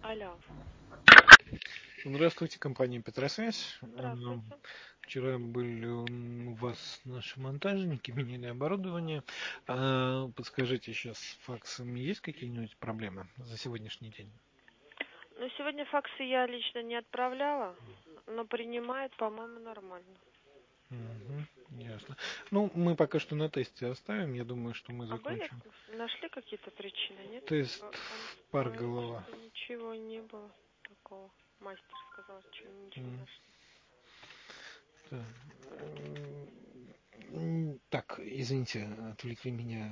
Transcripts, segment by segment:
Алло. Здравствуйте, компания Петросвязь. Здравствуйте. Вчера были у вас наши монтажники, меняли оборудование. Подскажите, сейчас с факсами есть какие-нибудь проблемы за сегодняшний день? Ну, сегодня факсы я лично не отправляла, но принимает, по-моему, нормально. Ясно. Ну, мы пока что на тесте оставим. Я думаю, что мы А были, закончим. нашли какие-то причины, нет? Тест пар Он голова. что ничего не было такого. Мастер сказал, что ничего не нашли. Так, извините, отвлекли меня.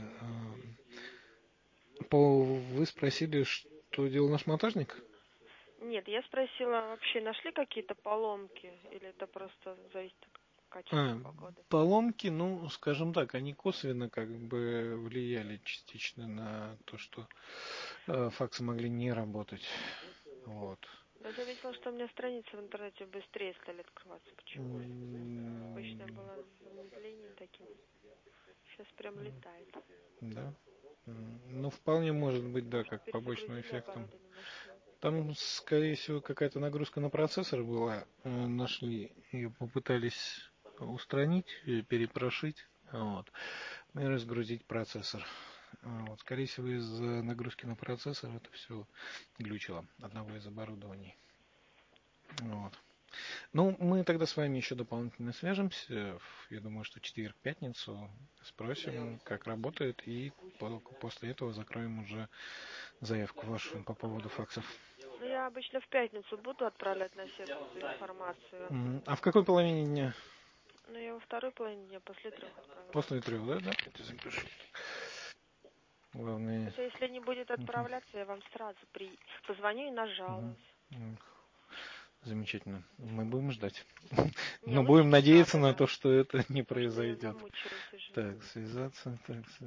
Вы спросили, что делал наш монтажник? Нет, я спросила, вообще нашли какие-то поломки, или это просто зависит от качества погоды? Поломки, ну, скажем так, они косвенно как бы влияли частично на то, что факсы могли не работать. Вот. Я заметила, что у меня страницы в интернете быстрее стали открываться почему-то. Обычно было с замедлением таким. Сейчас прям летает. Да. Ну, вполне может быть, да, как побочным Перезагрузили эффектом. оборудование, может. Там, скорее всего, какая-то нагрузка на процессор была. Нашли и попытались устранить, перепрошить, вот, и разгрузить процессор. Вот, скорее всего, из-за нагрузки на процессор это все глючило одного из оборудований. Вот. Ну, мы тогда с вами еще дополнительно свяжемся. Я думаю, что в четверг-пятницу спросим, как работает, и после этого закроем уже заявку вашу по поводу факсов. Ну, я обычно в пятницу буду отправлять на секцию информацию. А в какой половине дня? Ну, я во второй половине дня, после 3 отправлю. После 3, да? Да, это запишу. Главное... Хотя, если не будет отправляться, я вам сразу позвоню и нажалуюсь. Замечательно. Мы будем ждать. Не, Но лучше будем не надеяться надо, на да. то, что это не Потому что я произойдет. замучилась уже. Так, связаться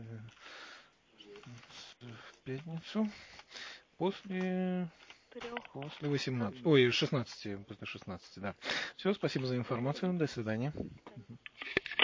в пятницу после 3. 18. Ой, 16, после 16, да. Все, спасибо за информацию. До свидания.